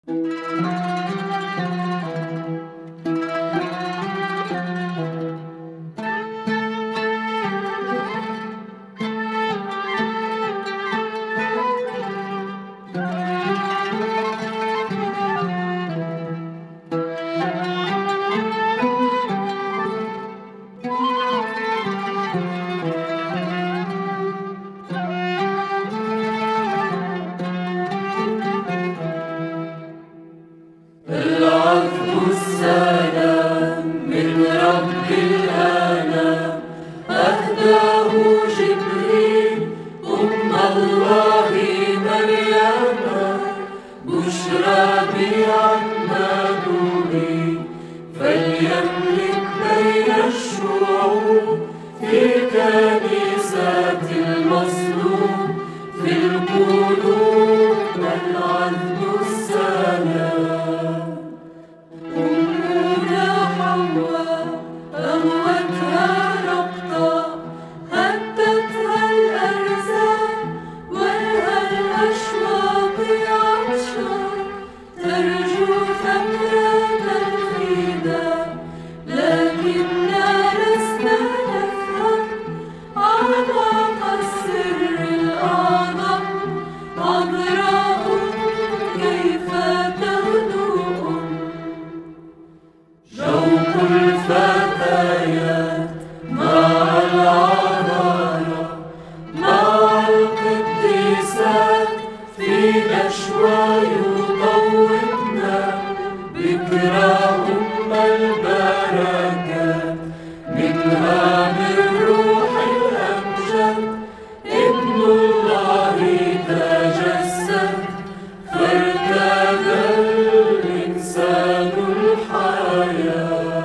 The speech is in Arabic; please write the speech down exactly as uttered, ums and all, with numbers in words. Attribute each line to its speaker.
Speaker 1: العفو السلام من رب الآلام أهداه جبريل أم الله مريم بشرى بعماده فليملك بين الشعوب في كنيسة المصلوب في القلوب العذب السلام. أمنا حواء أغوتها ربطة هتتها الأرزاق ولها الأشواق عطشان ترجو ثمرة الفداء، لكننا لسنا نفهم أعماق السر الأعظم. عذراء كيف تغدو شوق الفتيات مع العذراء مع القديسات في نشوى يطوبنا ذكرى أم البركات. منها من روح الأمجد ابن الله تجسد فارتدى الإنسان الحياة.